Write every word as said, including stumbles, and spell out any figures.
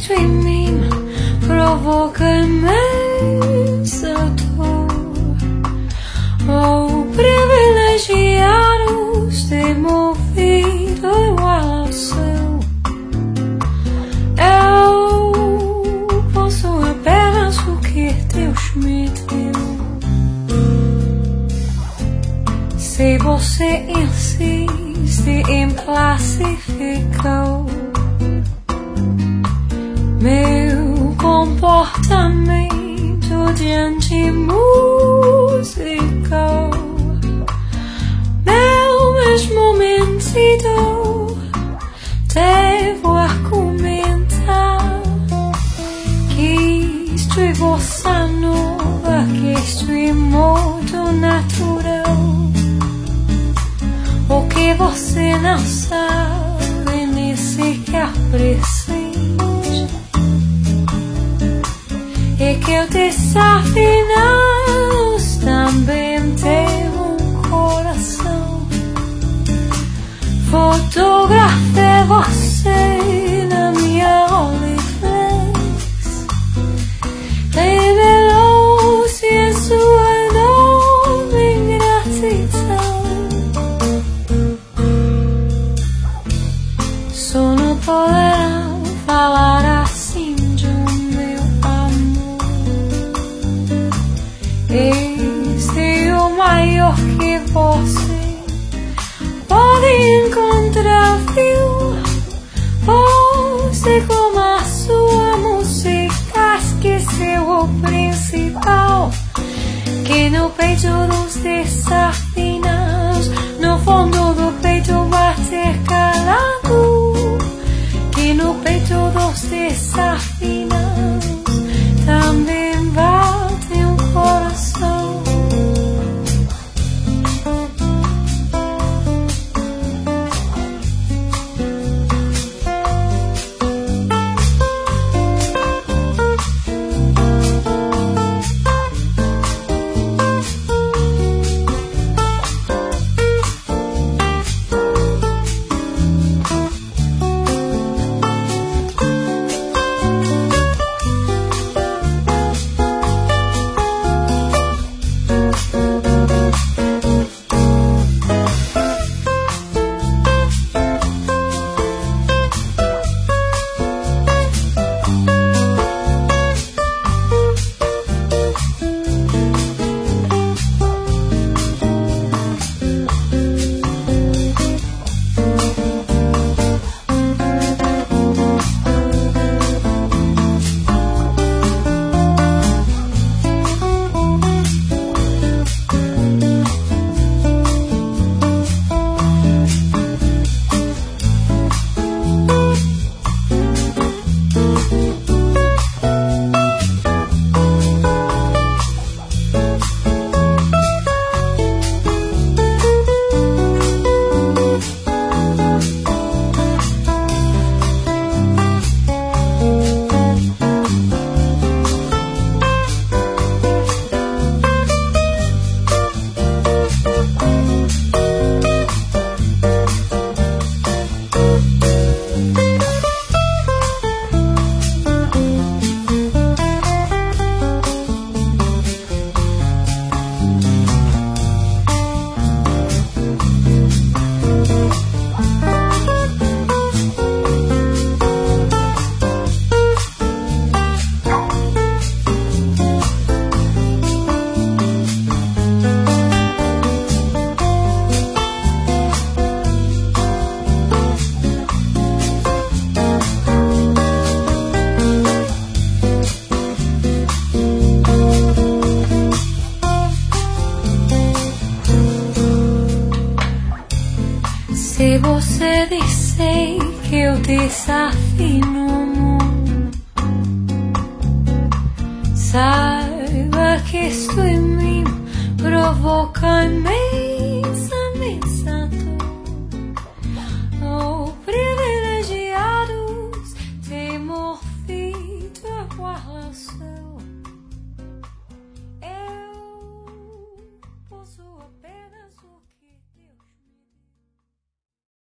isto em mim provoca imensa dor. Oh, privilegiados de movido igual ao seu, eu posso apenas o que Deus me deu. Se você insiste em classificar meu comportamento diante musical, meu mesmo mentido, devo argumentar que isto é bossa nova, que isto é modo natural. O que você não sabe, nem sequer presente, é que eu desafinado também tenho um coração. Fotografei você na minha OnlyFans, revelou-se em sua enorme ingratidão. Só não poderão falar assim de um meu amor. Este é o maior que você pode encontrar, viu? Você como a sua música esqueceu o principal, que no peito dos desafinados, no fundo do peito bater calado, que no peito dos desafinados também bate um coração. Se você disser que eu desafino o mundo, saiba que isto em mim provoca em mim